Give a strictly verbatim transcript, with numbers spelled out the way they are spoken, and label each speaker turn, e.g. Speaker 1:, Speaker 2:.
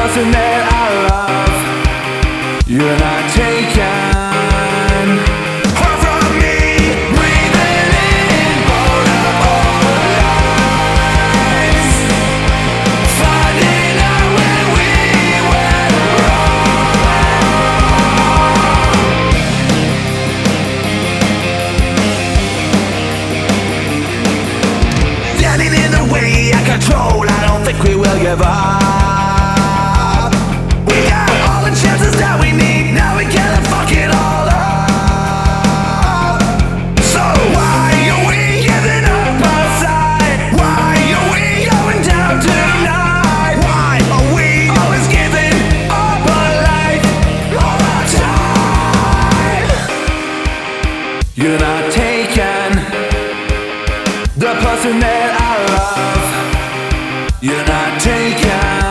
Speaker 1: person that I love. You're not taken. Far from me, breathing in both of our lives, finding out when we went wrong. Standing in the way of control, I don't think we will give up. You're not taken. The person that I love. You're not taken.